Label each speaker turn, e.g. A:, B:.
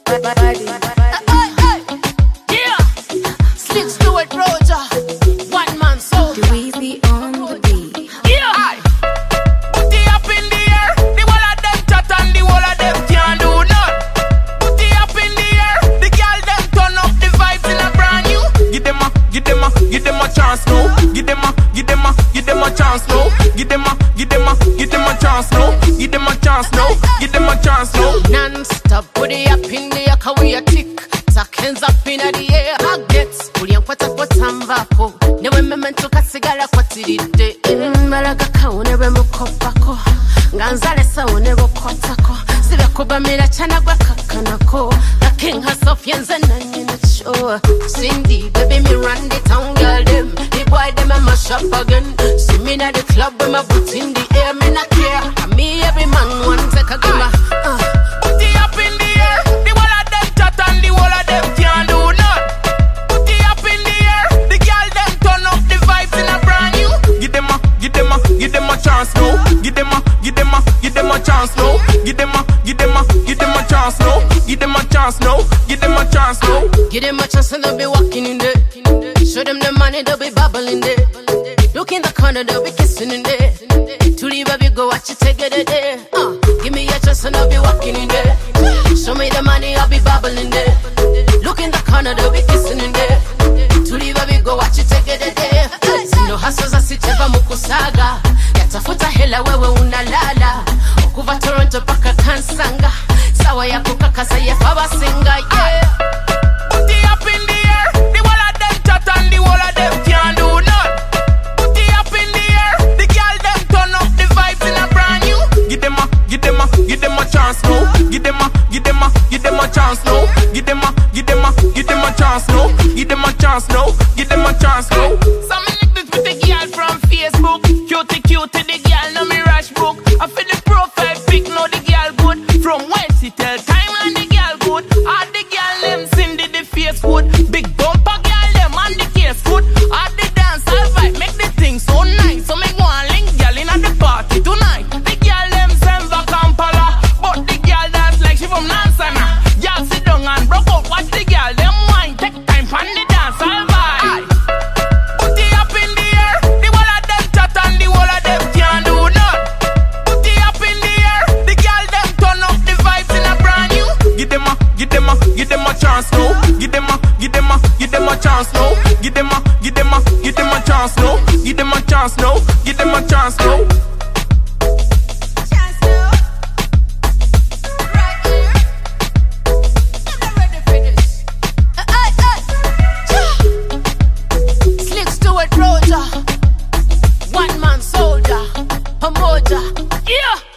A: body.
B: Yeah, Slick Stuart Roger, one man soul.
A: The Weezy on the beat.
B: Yeah, put it up in the air. The whole of them chat and the whole of them can't do none. Put it up in the air. The girl them turn up the vibes in a brand new. Give them a chance now. Give them a chance now. Give them a chance now. Give them a chance now. Give them a chance now. Non-stop, put it up in the air, cause we a tick. Tuck hands up in the air, hug gets. Pulling kwata kwa tambako. Newe memento kasigala kwa tiride. Mbalaga kaune remo kopako. Nganzale saune rokotako. Sibe kubamira chana kwa kakanako. The king herself yenze na nyina show. Cindy, baby me run the town girl them. The boy them a mash up again. See me na the club with my boots in the air. Me not care. And me every man want take a gimma. Put it up in the air. The whole of them chat and the whole of them can't do none. Put it up in the air. The girl them turn up the vibes in a brand new. Give them a chance now. Give them a chance now. Give them a chance now. Give them a chance now. Give them a chance now. Give them a chance and they'll be walking in there. Show them the money, they'll be bubbling there. Look in the corner, they'll be kissing in there. To leave baby, go watch it, take it there. Give me a chance and I'll be walking in there. Show me the money, I'll be bubbling there. Look in the corner, they'll be kissing in there. To leave baby, go watch it, take it there. Sino hustle za sicheva mukusaga. Yatafuta hela wewe unalala. Okuva Toronto paka Kansanga. Sawa ya kukakasa ya faba singa, yeah. Put it up in the air. The whole of them chat and the whole of them can't do none. Put it up in the air. The girl them turn up the vibes in a brand new. Give them a chance now. Give them a chance now. Give them a chance now. Give them a chance now. Give them a chance now. Some niggas with the girl from Facebook. Cutie, the girl know me rush book. I feel the profile pic, know the girl good. From West she tell time and the girl good. All the girl them Cindy the face good. Big bumper girl them and the case good. All the dance all vibe make the thing so nice. So make one link girl in at the party tonight. The girl them Zemba Kampala, but the girl dance like she from Nansana. Y'all sit down and broke out, watch the girl them wine. Take time for the dance all vibe. Put it up in the air. The whole of them chat and the whole of them can't do none. Put it up in the air. The girl them turn up the vibes in a brand new. Give them a chance now. Give them a chance now. Give them a chance now. Give them a chance now. Give them a chance now.
A: Chance now. Right here. I'm ready for this.
B: Slick Stuart Roger, one man soldier, a moja. Yeah.